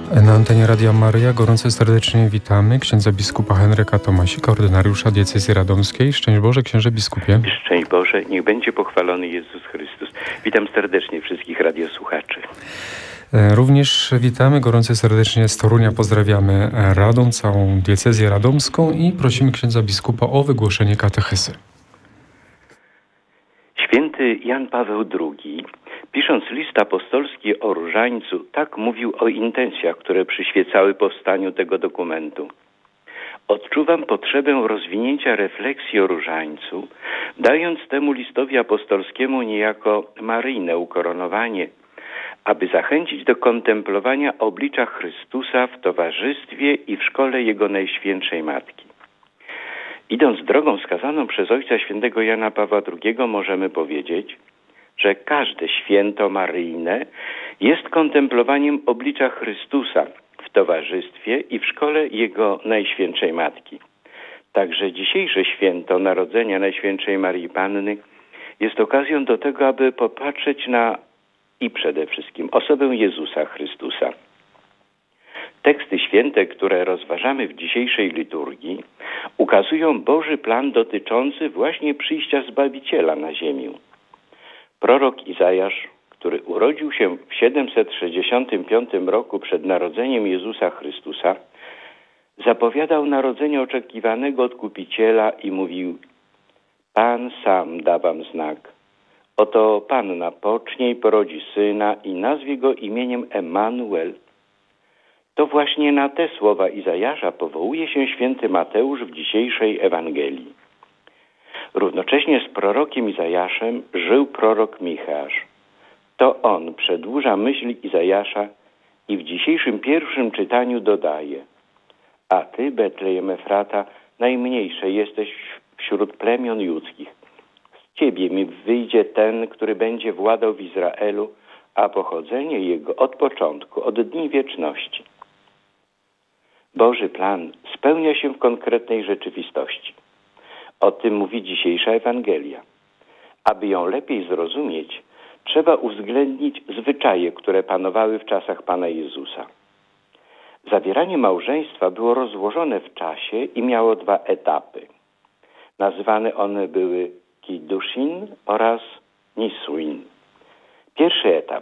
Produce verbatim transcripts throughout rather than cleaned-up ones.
Na antenie Radia Maryja gorąco serdecznie witamy księdza biskupa Henryka Tomasika, ordynariusza diecezji radomskiej. Szczęść Boże, księże biskupie. Szczęść Boże, niech będzie pochwalony Jezus Chrystus. Witam serdecznie wszystkich radiosłuchaczy. Również witamy gorąco serdecznie z Torunia, pozdrawiamy Radom, całą diecezję radomską i prosimy księdza biskupa o wygłoszenie katechesy. Święty Jan Paweł drugi, pisząc list apostolski o różańcu, tak mówił o intencjach, które przyświecały powstaniu tego dokumentu. Odczuwam potrzebę rozwinięcia refleksji o różańcu, dając temu listowi apostolskiemu niejako maryjne ukoronowanie, aby zachęcić do kontemplowania oblicza Chrystusa w towarzystwie i w szkole Jego Najświętszej Matki. Idąc drogą wskazaną przez Ojca Świętego Jana Pawła drugiego, możemy powiedzieć, że każde święto maryjne jest kontemplowaniem oblicza Chrystusa w towarzystwie i w szkole Jego Najświętszej Matki. Także dzisiejsze święto Narodzenia Najświętszej Maryi Panny jest okazją do tego, aby popatrzeć na i przede wszystkim osobę Jezusa Chrystusa. Teksty święte, które rozważamy w dzisiejszej liturgii, ukazują Boży plan dotyczący właśnie przyjścia Zbawiciela na ziemię. Prorok Izajasz, który urodził się w siedemset sześćdziesiątym piątym roku przed narodzeniem Jezusa Chrystusa, zapowiadał narodzenie oczekiwanego Odkupiciela i mówił: Pan sam da wam znak. Oto Panna pocznie i porodzi syna i nazwie go imieniem Emmanuel. To właśnie na te słowa Izajasza powołuje się święty Mateusz w dzisiejszej Ewangelii. Równocześnie z prorokiem Izajaszem żył prorok Micheasz. To on przedłuża myśl Izajasza i w dzisiejszym pierwszym czytaniu dodaje: A ty, Betlejem Efrata, najmniejsze jesteś wśród plemion judzkich. Z ciebie mi wyjdzie ten, który będzie władał w Izraelu, a pochodzenie jego od początku, od dni wieczności. Boży plan spełnia się w konkretnej rzeczywistości. O tym mówi dzisiejsza Ewangelia. Aby ją lepiej zrozumieć, trzeba uwzględnić zwyczaje, które panowały w czasach Pana Jezusa. Zawieranie małżeństwa było rozłożone w czasie i miało dwa etapy. Nazywane one były Kiddushin oraz Nisuin. Pierwszy etap,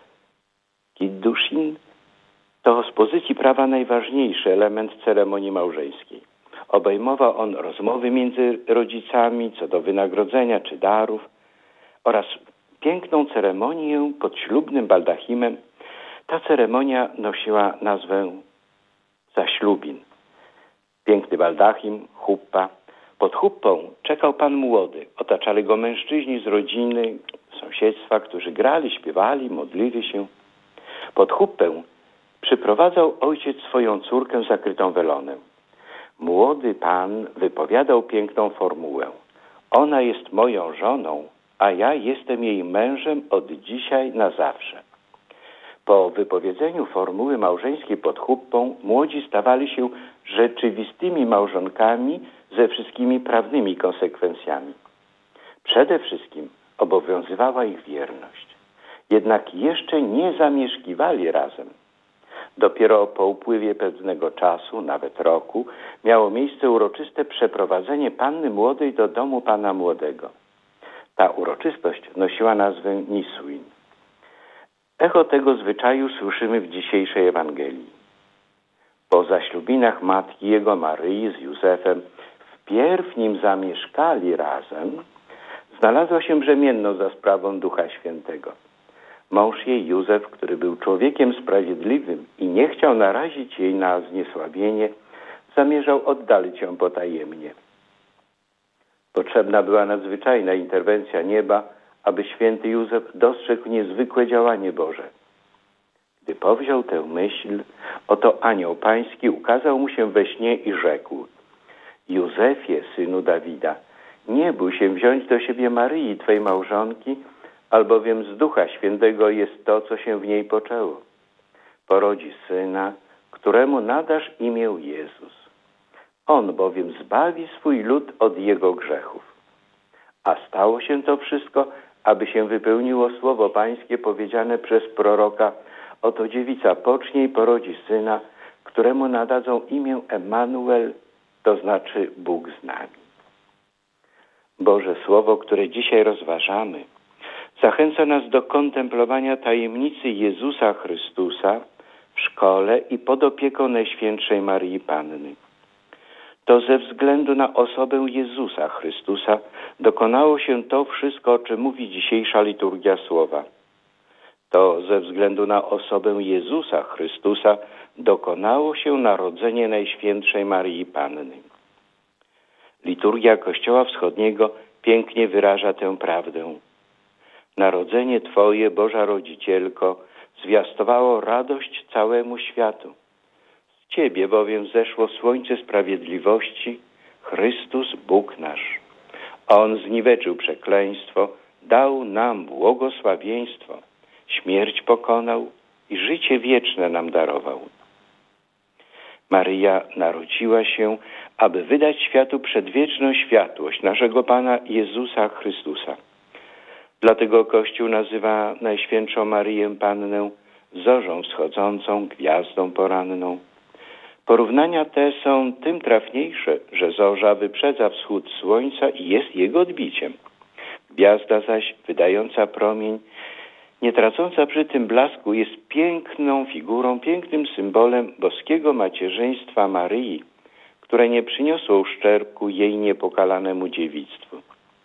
Kiddushin, to z pozycji prawa najważniejszy element ceremonii małżeńskiej. Obejmował on rozmowy między rodzicami co do wynagrodzenia czy darów oraz piękną ceremonię pod ślubnym baldachimem. Ta ceremonia nosiła nazwę zaślubin. Piękny baldachim, chuppa. Pod chuppą czekał pan młody. Otaczali go mężczyźni z rodziny, sąsiedztwa, którzy grali, śpiewali, modlili się. Pod chuppę przyprowadzał ojciec swoją córkę zakrytą welonem. Młody pan wypowiadał piękną formułę. Ona jest moją żoną, a ja jestem jej mężem od dzisiaj na zawsze. Po wypowiedzeniu formuły małżeńskiej pod chuppą młodzi stawali się rzeczywistymi małżonkami ze wszystkimi prawnymi konsekwencjami. Przede wszystkim obowiązywała ich wierność. Jednak jeszcze nie zamieszkiwali razem. Dopiero po upływie pewnego czasu, nawet roku, miało miejsce uroczyste przeprowadzenie panny młodej do domu pana młodego. Ta uroczystość nosiła nazwę Nisuin. Echo tego zwyczaju słyszymy w dzisiejszej Ewangelii. Po zaślubinach matki jego Maryi z Józefem, wpierw nim zamieszkali razem, znalazła się brzemienną za sprawą Ducha Świętego. Mąż jej Józef, który był człowiekiem sprawiedliwym i nie chciał narazić jej na zniesławienie, zamierzał oddalić ją potajemnie. Potrzebna była nadzwyczajna interwencja nieba, aby święty Józef dostrzegł niezwykłe działanie Boże. Gdy powziął tę myśl, oto anioł pański ukazał mu się we śnie i rzekł: Józefie, synu Dawida, nie bój się wziąć do siebie Maryi, twej małżonki, albowiem z Ducha Świętego jest to, co się w niej poczęło. Porodzi syna, któremu nadasz imię Jezus. On bowiem zbawi swój lud od jego grzechów. A stało się to wszystko, aby się wypełniło słowo pańskie powiedziane przez proroka: Oto dziewica pocznie i porodzi syna, któremu nadadzą imię Emmanuel, to znaczy Bóg z nami. Boże Słowo, które dzisiaj rozważamy, zachęca nas do kontemplowania tajemnicy Jezusa Chrystusa w szkole i pod opieką Najświętszej Maryi Panny. To ze względu na osobę Jezusa Chrystusa dokonało się to wszystko, o czym mówi dzisiejsza liturgia słowa. To ze względu na osobę Jezusa Chrystusa dokonało się narodzenie Najświętszej Maryi Panny. Liturgia Kościoła Wschodniego pięknie wyraża tę prawdę. Narodzenie Twoje, Boża Rodzicielko, zwiastowało radość całemu światu. Z Ciebie bowiem zeszło słońce sprawiedliwości, Chrystus Bóg nasz. On zniweczył przekleństwo, dał nam błogosławieństwo, śmierć pokonał i życie wieczne nam darował. Maryja narodziła się, aby wydać światu przedwieczną światłość naszego Pana Jezusa Chrystusa. Dlatego Kościół nazywa Najświętszą Maryję Pannę zorzą wschodzącą, gwiazdą poranną. Porównania te są tym trafniejsze, że zorza wyprzedza wschód słońca i jest jego odbiciem. Gwiazda zaś, wydająca promień, nie tracąca przy tym blasku, jest piękną figurą, pięknym symbolem boskiego macierzyństwa Maryi, które nie przyniosło uszczerbku jej niepokalanemu dziewictwu.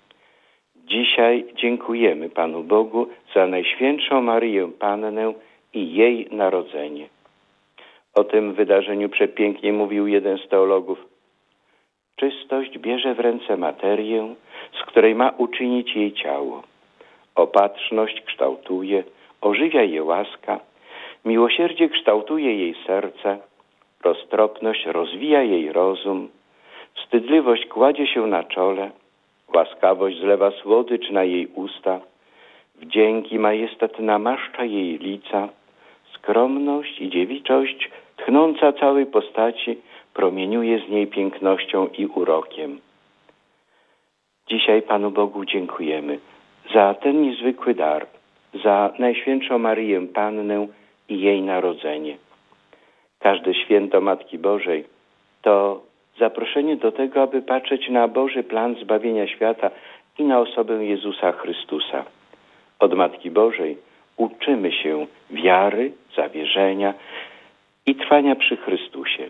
Dzisiaj dziękujemy Panu Bogu za Najświętszą Maryję Pannę i jej narodzenie. O tym wydarzeniu przepięknie mówił jeden z teologów. Czystość bierze w ręce materię, z której ma uczynić jej ciało. Opatrzność kształtuje, ożywia je łaska, miłosierdzie kształtuje jej serce, roztropność rozwija jej rozum, wstydliwość kładzie się na czole, łaskawość zlewa słodycz na jej usta, wdzięki majestat namaszcza jej lica, skromność i dziewiczość, tchnąca całej postaci, promieniuje z niej pięknością i urokiem. Dzisiaj Panu Bogu dziękujemy za ten niezwykły dar, za Najświętszą Maryję Pannę i jej narodzenie. Każde święto Matki Bożej to zaproszenie do tego, aby patrzeć na Boży plan zbawienia świata i na osobę Jezusa Chrystusa. Od Matki Bożej uczymy się wiary, zawierzenia i trwania przy Chrystusie.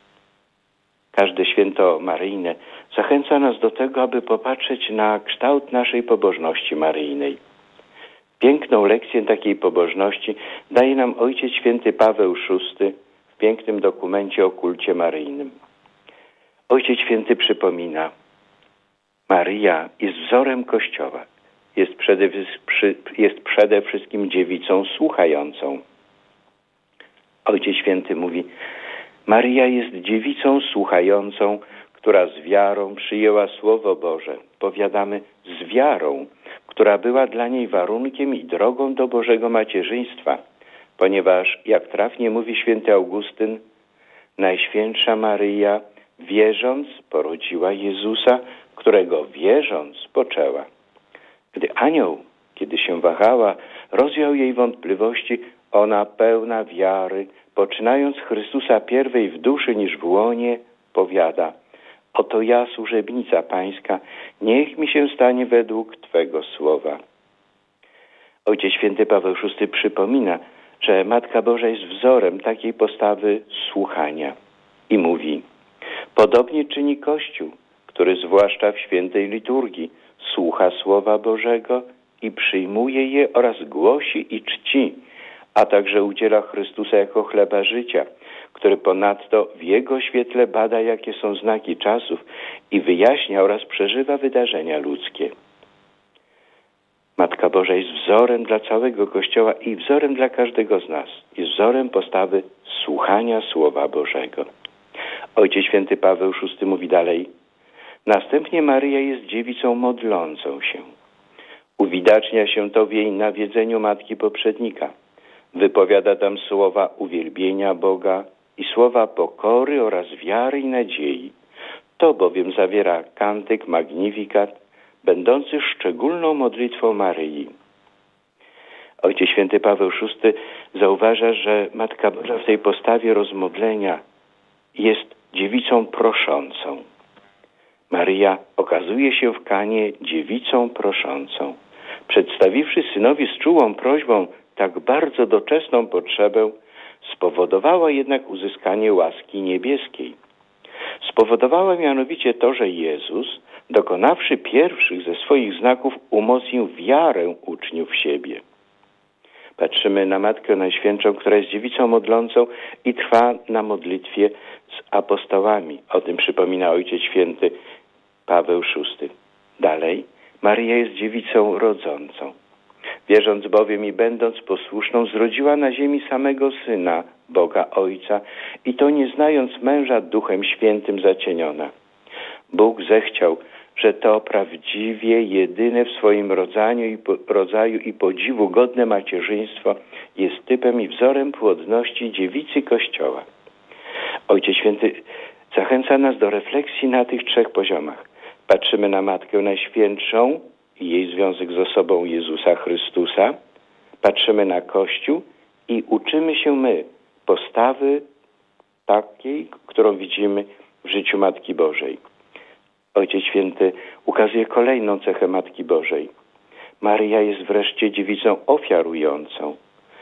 Każde święto maryjne zachęca nas do tego, aby popatrzeć na kształt naszej pobożności maryjnej. Piękną lekcję takiej pobożności daje nam Ojciec Święty Paweł szósty w pięknym dokumencie o kulcie maryjnym. Ojciec Święty przypomina, Maryja jest wzorem Kościoła, jest przede, jest przede wszystkim dziewicą słuchającą. Ojciec Święty mówi, Maryja jest dziewicą słuchającą, która z wiarą przyjęła Słowo Boże. Powiadamy, z wiarą, która była dla niej warunkiem i drogą do Bożego macierzyństwa, ponieważ, jak trafnie mówi święty Augustyn, Najświętsza Maryja, wierząc, porodziła Jezusa, którego wierząc poczęła. Gdy anioł, kiedy się wahała, rozwiał jej wątpliwości, ona pełna wiary, poczynając Chrystusa pierwej w duszy niż w łonie, powiada, oto ja, służebnica Pańska, niech mi się stanie według Twego słowa. Ojciec Święty Paweł szósty przypomina, że Matka Boża jest wzorem takiej postawy słuchania i mówi, podobnie czyni Kościół, który zwłaszcza w świętej liturgii słucha Słowa Bożego i przyjmuje je oraz głosi i czci, a także udziela Chrystusa jako chleba życia, który ponadto w Jego świetle bada, jakie są znaki czasów i wyjaśnia oraz przeżywa wydarzenia ludzkie. Matka Boża jest wzorem dla całego Kościoła i wzorem dla każdego z nas. Jest wzorem postawy słuchania Słowa Bożego. Ojciec Święty Paweł szósty mówi dalej, następnie Maryja jest dziewicą modlącą się. Uwidacznia się to w jej nawiedzeniu Matki Poprzednika. Wypowiada tam słowa uwielbienia Boga i słowa pokory oraz wiary i nadziei. To bowiem zawiera kantyk Magnificat, będący szczególną modlitwą Maryi. Ojciec Święty Paweł szósty zauważa, że Matka Boża w tej postawie rozmodlenia jest dziewicą proszącą. Maryja okazuje się w Kanie dziewicą proszącą. Przedstawiwszy synowi z czułą prośbą tak bardzo doczesną potrzebę, spowodowała jednak uzyskanie łaski niebieskiej. Spowodowała mianowicie to, że Jezus, dokonawszy pierwszych ze swoich znaków, umocnił wiarę uczniów w siebie. Patrzymy na Matkę Najświętszą, która jest dziewicą modlącą i trwa na modlitwie z apostołami. O tym przypomina Ojciec Święty Paweł szósty. Dalej, Maryja jest dziewicą rodzącą. Wierząc bowiem i będąc posłuszną, zrodziła na ziemi samego Syna, Boga Ojca, i to nie znając męża Duchem Świętym zacieniona. Bóg zechciał, że to prawdziwie jedyne w swoim rodzaju i, po, rodzaju i podziwu godne macierzyństwo jest typem i wzorem płodności dziewicy Kościoła. Ojciec Święty zachęca nas do refleksji na tych trzech poziomach. Patrzymy na Matkę Najświętszą i jej związek z osobą Jezusa Chrystusa. Patrzymy na Kościół i uczymy się my postawy takiej, którą widzimy w życiu Matki Bożej. Ojciec Święty ukazuje kolejną cechę Matki Bożej. Maryja jest wreszcie dziewicą ofiarującą.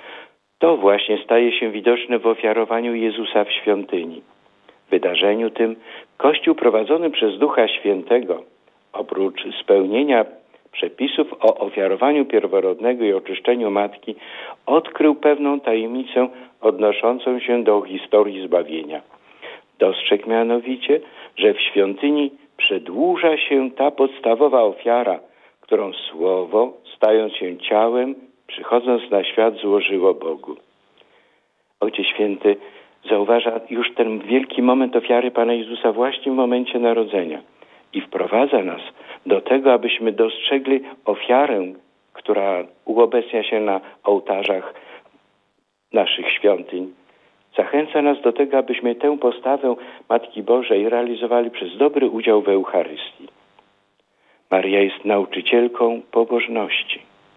To właśnie staje się widoczne w ofiarowaniu Jezusa w świątyni. W wydarzeniu tym Kościół prowadzony przez Ducha Świętego, oprócz spełnienia przepisów o ofiarowaniu pierworodnego i oczyszczeniu Matki, odkrył pewną tajemnicę odnoszącą się do historii zbawienia. Dostrzegł mianowicie, że w świątyni przedłuża się ta podstawowa ofiara, którą Słowo, stając się ciałem, przychodząc na świat, złożyło Bogu. Ojciec Święty zauważa już ten wielki moment ofiary Pana Jezusa właśnie w momencie narodzenia i wprowadza nas do tego, abyśmy dostrzegli ofiarę, która uobecnia się na ołtarzach naszych świątyń. Zachęca nas do tego, abyśmy tę postawę Matki Bożej realizowali przez dobry udział w Eucharystii. Maryja jest nauczycielką pobożności.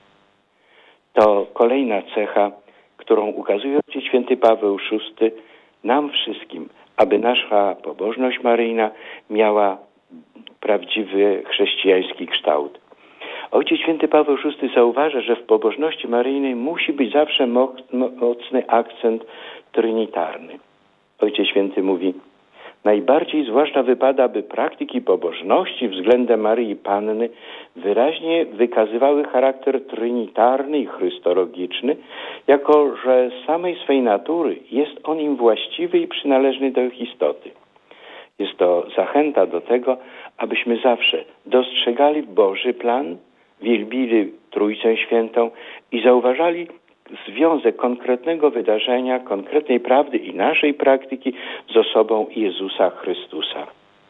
To kolejna cecha, którą ukazuje Ojciec Święty Paweł szósty nam wszystkim, aby nasza pobożność maryjna miała prawdziwy chrześcijański kształt. Ojciec Święty Paweł szósty zauważa, że w pobożności maryjnej musi być zawsze mocny akcent trinitarny. Ojciec Święty mówi: najbardziej zwłaszcza wypada, aby praktyki pobożności względem Maryi Panny wyraźnie wykazywały charakter trinitarny i chrystologiczny, jako że z samej swej natury jest on im właściwy i przynależny do ich istoty. Jest to zachęta do tego, abyśmy zawsze dostrzegali Boży plan, wielbili Trójcę Świętą i zauważali związek konkretnego wydarzenia, konkretnej prawdy i naszej praktyki z osobą Jezusa Chrystusa.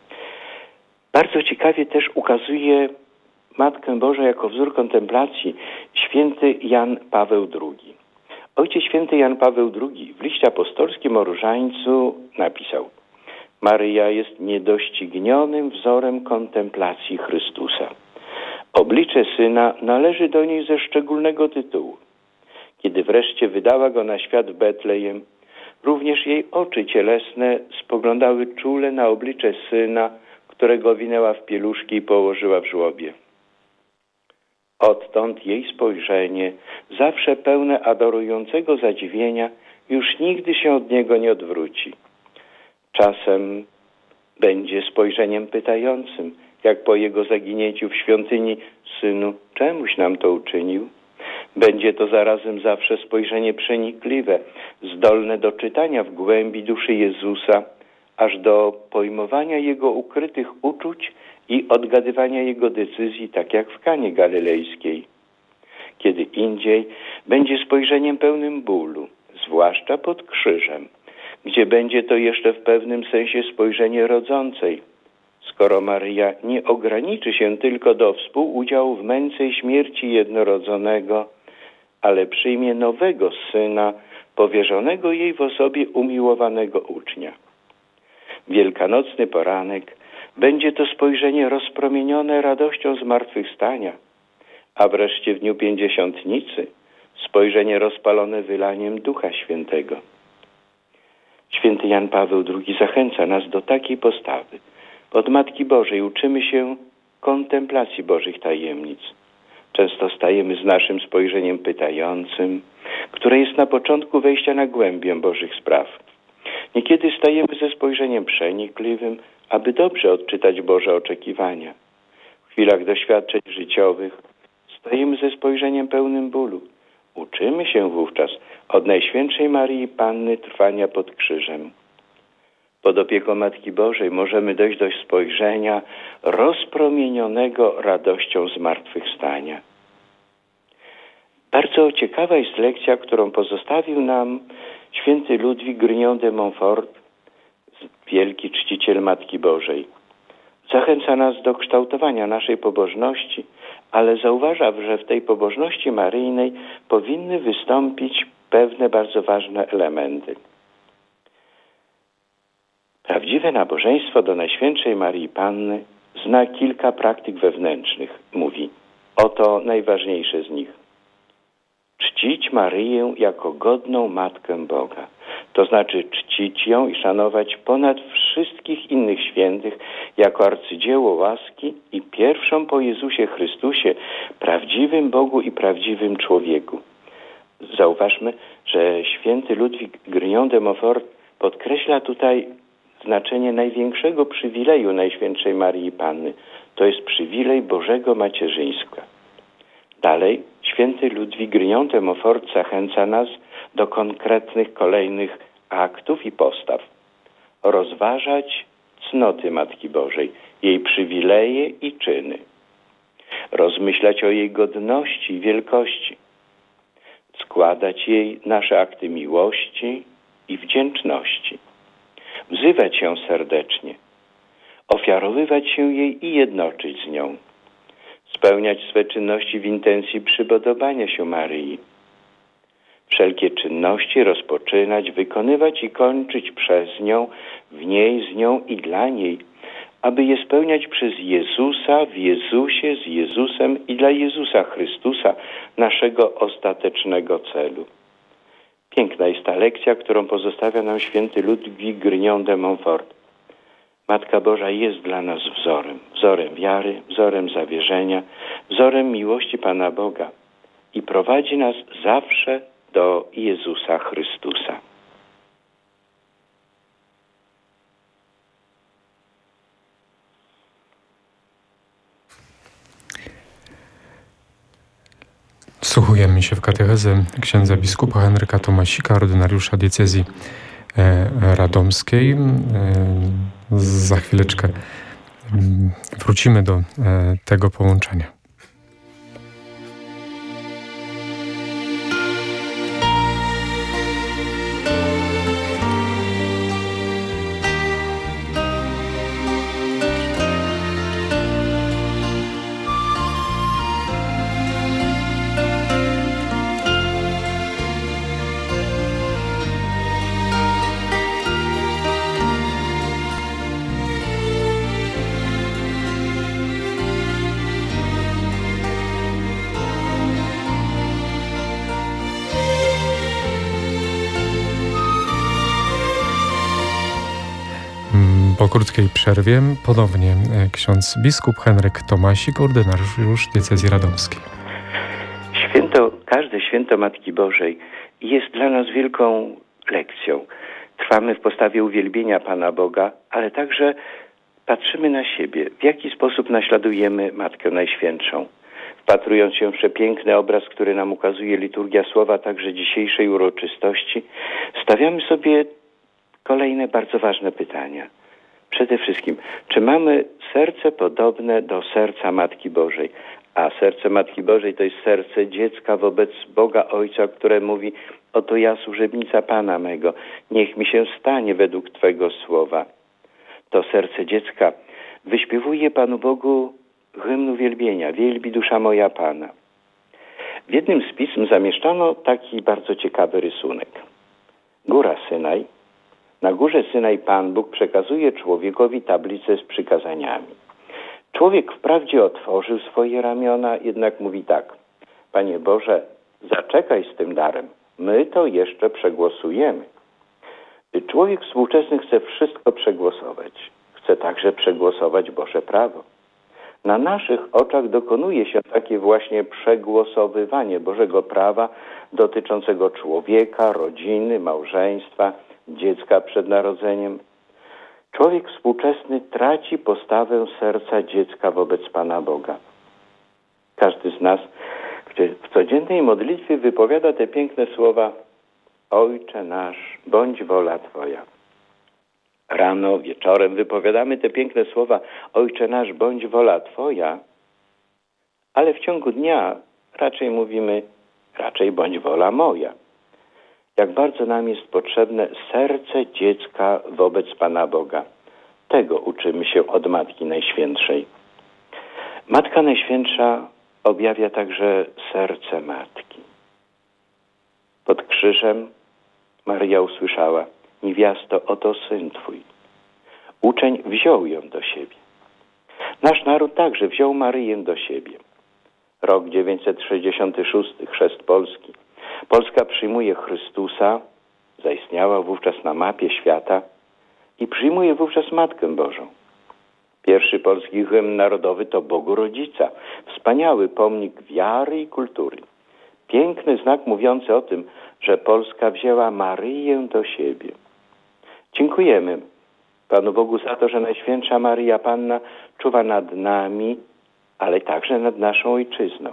Bardzo ciekawie też ukazuje Matkę Bożą jako wzór kontemplacji święty Jan Paweł drugi. Ojciec święty Jan Paweł drugi w liście apostolskim o Różańcu napisał: Maryja jest niedoścignionym wzorem kontemplacji Chrystusa. Oblicze Syna należy do niej ze szczególnego tytułu. Kiedy wreszcie wydała go na świat w Betlejem, również jej oczy cielesne spoglądały czule na oblicze Syna, którego winęła w pieluszki i położyła w żłobie. Odtąd jej spojrzenie, zawsze pełne adorującego zadziwienia, już nigdy się od niego nie odwróci. Czasem będzie spojrzeniem pytającym, jak po jego zaginięciu w świątyni: Synu, czemuś nam to uczynił? Będzie to zarazem zawsze spojrzenie przenikliwe, zdolne do czytania w głębi duszy Jezusa, aż do pojmowania Jego ukrytych uczuć i odgadywania Jego decyzji, tak jak w Kanie Galilejskiej. Kiedy indziej będzie spojrzeniem pełnym bólu, zwłaszcza pod krzyżem, gdzie będzie to jeszcze w pewnym sensie spojrzenie rodzącej, skoro Maryja nie ograniczy się tylko do współudziału w męce i śmierci jednorodzonego, ale przyjmie nowego Syna, powierzonego jej w osobie umiłowanego ucznia. Wielkanocny poranek będzie to spojrzenie rozpromienione radością zmartwychwstania, a wreszcie w dniu Pięćdziesiątnicy spojrzenie rozpalone wylaniem Ducha Świętego. Święty Jan Paweł drugi zachęca nas do takiej postawy. Od Matki Bożej uczymy się kontemplacji Bożych tajemnic. Często stajemy z naszym spojrzeniem pytającym, które jest na początku wejścia na głębię Bożych spraw. Niekiedy stajemy ze spojrzeniem przenikliwym, aby dobrze odczytać Boże oczekiwania. W chwilach doświadczeń życiowych stajemy ze spojrzeniem pełnym bólu. Uczymy się wówczas od Najświętszej Maryi Panny trwania pod krzyżem. Pod opieką Matki Bożej możemy dojść do spojrzenia rozpromienionego radością zmartwychwstania. Bardzo ciekawa jest lekcja, którą pozostawił nam święty Ludwik Grignon de Montfort, wielki czciciel Matki Bożej. Zachęca nas do kształtowania naszej pobożności, ale zauważa, że w tej pobożności maryjnej powinny wystąpić pewne bardzo ważne elementy. Prawdziwe nabożeństwo do Najświętszej Maryi Panny zna kilka praktyk wewnętrznych, mówi. Oto najważniejsze z nich. Czcić Maryję jako godną Matkę Boga. To znaczy czcić ją i szanować ponad wszystkich innych świętych jako arcydzieło łaski i pierwszą po Jezusie Chrystusie, prawdziwym Bogu i prawdziwym człowieku. Zauważmy, że święty Ludwik Grignon de Montfort podkreśla tutaj znaczenie największego przywileju Najświętszej Maryi Panny. To jest przywilej Bożego macierzyństwa. Dalej, święty Ludwik Grignon de Montfort zachęca nas do konkretnych kolejnych aktów i postaw. Rozważać cnoty Matki Bożej, jej przywileje i czyny. Rozmyślać o jej godności i wielkości. Składać jej nasze akty miłości i wdzięczności. Wzywać ją serdecznie. Ofiarowywać się jej i jednoczyć z nią. Spełniać swe czynności w intencji przypodobania się Maryi. Wszelkie czynności rozpoczynać, wykonywać i kończyć przez nią, w niej, z nią i dla niej, aby je spełniać przez Jezusa, w Jezusie, z Jezusem i dla Jezusa Chrystusa, naszego ostatecznego celu. Piękna jest ta lekcja, którą pozostawia nam święty Ludwik Grignon de Montfort. Matka Boża jest dla nas wzorem, wzorem wiary, wzorem zawierzenia, wzorem miłości Pana Boga i prowadzi nas zawsze do Jezusa Chrystusa. Wsłuchujemy się w katechezę księdza biskupa Henryka Tomasika, ordynariusza diecezji radomskiej. Za chwileczkę wrócimy do tego połączenia. Po krótkiej przerwie ponownie ksiądz biskup Henryk Tomasik, ordynariusz diecezji radomskiej. Święto, każde święto Matki Bożej jest dla nas wielką lekcją. Trwamy w postawie uwielbienia Pana Boga, ale także patrzymy na siebie, w jaki sposób naśladujemy Matkę Najświętszą. Wpatrując się w przepiękny obraz, który nam ukazuje liturgia słowa także dzisiejszej uroczystości, stawiamy sobie kolejne bardzo ważne pytania. Przede wszystkim, czy mamy serce podobne do serca Matki Bożej? A serce Matki Bożej to jest serce dziecka wobec Boga Ojca, które mówi: oto ja, służebnica Pana mego, niech mi się stanie według Twego słowa. To serce dziecka wyśpiewuje Panu Bogu hymn uwielbienia: wielbi dusza moja Pana. W jednym z pism zamieszczono taki bardzo ciekawy rysunek. Góra Synaj. Na górze Synaj Pan Bóg przekazuje człowiekowi tablicę z przykazaniami. Człowiek wprawdzie otworzył swoje ramiona, jednak mówi tak: Panie Boże, zaczekaj z tym darem, my to jeszcze przegłosujemy. Człowiek współczesny chce wszystko przegłosować. Chce także przegłosować Boże prawo. Na naszych oczach dokonuje się takie właśnie przegłosowywanie Bożego prawa dotyczącego człowieka, rodziny, małżeństwa, dziecka przed narodzeniem. Człowiek współczesny traci postawę serca dziecka wobec Pana Boga. Każdy z nas w codziennej modlitwie wypowiada te piękne słowa: Ojcze nasz, bądź wola Twoja. Rano, wieczorem wypowiadamy te piękne słowa: Ojcze nasz, bądź wola Twoja, ale w ciągu dnia raczej mówimy: raczej bądź wola moja. Jak bardzo nam jest potrzebne serce dziecka wobec Pana Boga. Tego uczymy się od Matki Najświętszej. Matka Najświętsza objawia także serce Matki. Pod krzyżem Maryja usłyszała: niewiasto, oto syn Twój. Uczeń wziął ją do siebie. Nasz naród także wziął Maryję do siebie. Rok dziewięćset sześćdziesiąty szósty, chrzest Polski. Polska przyjmuje Chrystusa, zaistniała wówczas na mapie świata i przyjmuje wówczas Matkę Bożą. Pierwszy polski hymn narodowy to Bogu Rodzica, wspaniały pomnik wiary i kultury. Piękny znak mówiący o tym, że Polska wzięła Maryję do siebie. Dziękujemy Panu Bogu za to, że Najświętsza Maryja Panna czuwa nad nami, ale także nad naszą Ojczyzną.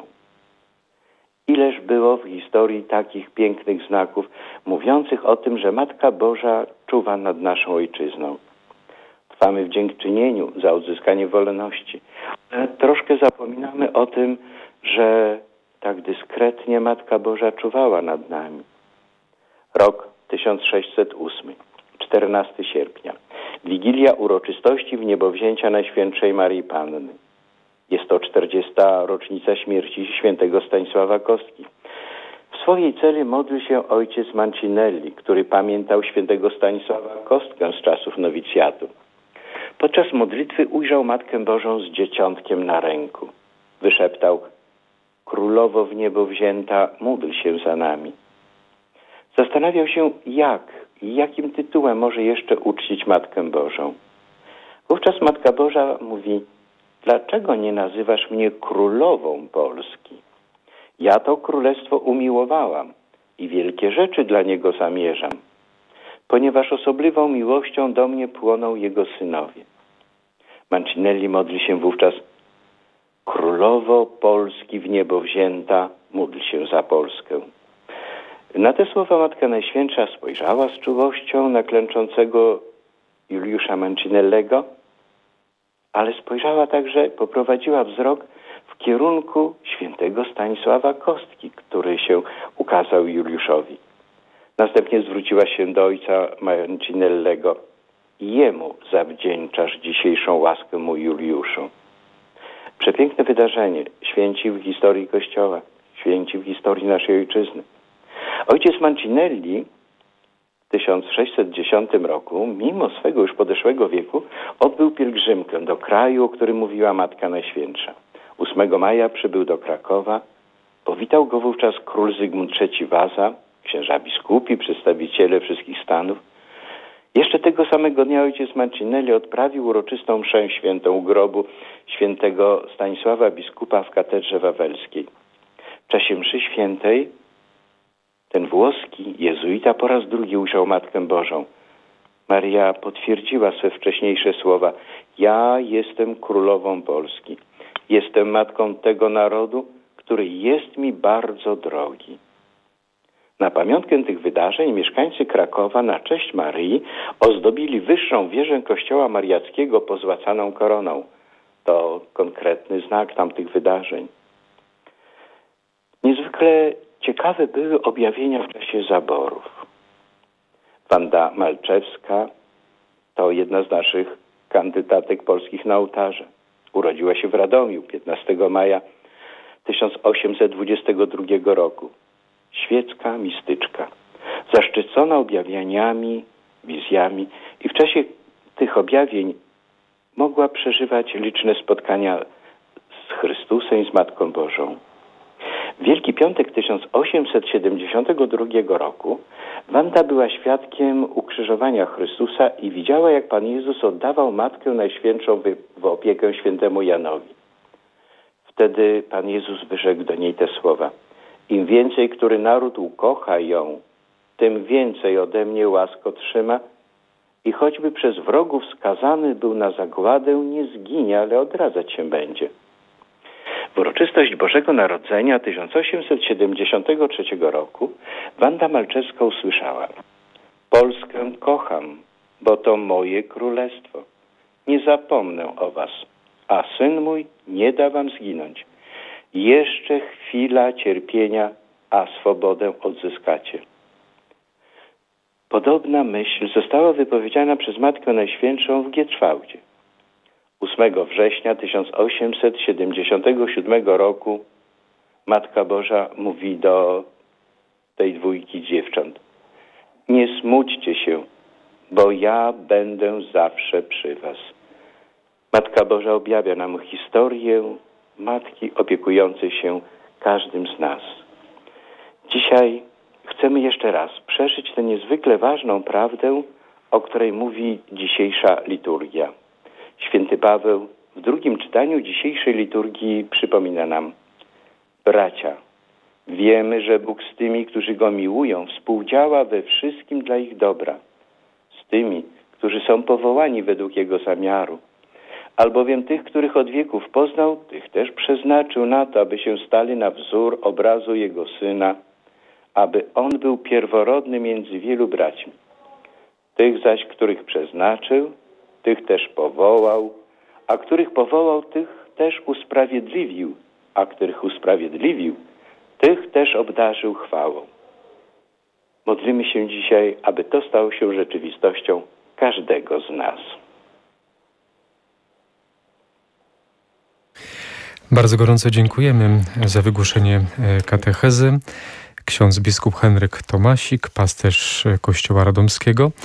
Ileż było w historii takich pięknych znaków mówiących o tym, że Matka Boża czuwa nad naszą Ojczyzną. Trwamy w dziękczynieniu za odzyskanie wolności. Ale troszkę zapominamy o tym, że tak dyskretnie Matka Boża czuwała nad nami. Rok tysiąc sześćset ósmy, czternastego sierpnia. Wigilia uroczystości wniebowzięcia Najświętszej Maryi Panny. Jest to czterdziesta rocznica śmierci świętego Stanisława Kostki. W swojej celi modlił się ojciec Mancinelli, który pamiętał świętego Stanisława Kostkę z czasów nowicjatu. Podczas modlitwy ujrzał Matkę Bożą z dzieciątkiem na ręku. Wyszeptał: Królowo w niebo wzięta, módl się za nami. Zastanawiał się, jak i jakim tytułem może jeszcze uczcić Matkę Bożą. Wówczas Matka Boża mówi: dlaczego nie nazywasz mnie królową Polski? Ja to królestwo umiłowałam i wielkie rzeczy dla niego zamierzam, ponieważ osobliwą miłością do mnie płoną jego synowie. Mancinelli modli się wówczas: Królowo Polski w niebo wzięta, módl się za Polskę. Na te słowa Matka Najświętsza spojrzała z czułością na klęczącego Juliusza Mancinellego, ale spojrzała także, poprowadziła wzrok w kierunku świętego Stanisława Kostki, który się ukazał Juliuszowi. Następnie zwróciła się do ojca Mancinellego: jemu zawdzięczasz dzisiejszą łaskę, mój Juliuszu. Przepiękne wydarzenie, święci w historii Kościoła, święci w historii naszej ojczyzny. Ojciec Mancinelli w tysiąc sześćset dziesiątym roku, mimo swego już podeszłego wieku, odbył pielgrzymkę do kraju, o którym mówiła Matka Najświętsza. ósmego maja przybył do Krakowa. Powitał go wówczas król Zygmunt trzeci Waza, księża biskupi, przedstawiciele wszystkich stanów. Jeszcze tego samego dnia ojciec Mancinelli odprawił uroczystą mszę świętą u grobu świętego Stanisława biskupa w katedrze wawelskiej. W czasie mszy świętej ten włoski jezuita po raz drugi ujrzał Matkę Bożą. Maryja potwierdziła swe wcześniejsze słowa: ja jestem królową Polski. Jestem matką tego narodu, który jest mi bardzo drogi. Na pamiątkę tych wydarzeń mieszkańcy Krakowa na cześć Maryi ozdobili wyższą wieżę kościoła mariackiego pozłacaną koroną. To konkretny znak tamtych wydarzeń. Niezwykle ciekawe były objawienia w czasie zaborów. Wanda Malczewska to jedna z naszych kandydatek polskich na ołtarze. Urodziła się w Radomiu piętnastego maja tysiąc osiemset dwudziestego drugiego roku. Świecka mistyczka, zaszczycona objawieniami, wizjami i w czasie tych objawień mogła przeżywać liczne spotkania z Chrystusem i z Matką Bożą. W Wielki Piątek tysiąc osiemset siedemdziesiątego drugiego roku Wanda była świadkiem ukrzyżowania Chrystusa i widziała, jak Pan Jezus oddawał Matkę Najświętszą w opiekę świętemu Janowi. Wtedy Pan Jezus wyrzekł do niej te słowa: im więcej, który naród ukocha ją, tym więcej ode mnie łask otrzyma i choćby przez wrogów skazany był na zagładę, nie zginie, ale odradzać się będzie. W uroczystość Bożego Narodzenia tysiąc osiemset siedemdziesiątego trzeciego roku Wanda Malczewska usłyszała: Polskę kocham, bo to moje królestwo. Nie zapomnę o was, a syn mój nie da wam zginąć. Jeszcze chwila cierpienia, a swobodę odzyskacie. Podobna myśl została wypowiedziana przez Matkę Najświętszą w Gietrzwałdzie. ósmego września tysiąc osiemset siedemdziesiątego siódmego roku Matka Boża mówi do tej dwójki dziewcząt: nie smućcie się, bo ja będę zawsze przy was. Matka Boża objawia nam historię matki opiekującej się każdym z nas. Dzisiaj chcemy jeszcze raz przeżyć tę niezwykle ważną prawdę, o której mówi dzisiejsza liturgia. Święty Paweł w drugim czytaniu dzisiejszej liturgii przypomina nam: bracia, wiemy, że Bóg z tymi, którzy Go miłują, współdziała we wszystkim dla ich dobra, z tymi, którzy są powołani według Jego zamiaru. Albowiem tych, których od wieków poznał, tych też przeznaczył na to, aby się stali na wzór obrazu Jego Syna, aby On był pierworodny między wielu braćmi. Tych zaś, których przeznaczył, tych też powołał, a których powołał, tych też usprawiedliwił, a których usprawiedliwił, tych też obdarzył chwałą. Modlimy się dzisiaj, aby to stało się rzeczywistością każdego z nas. Bardzo gorąco dziękujemy za wygłoszenie katechezy. Ksiądz biskup Henryk Tomasik, pasterz Kościoła Radomskiego.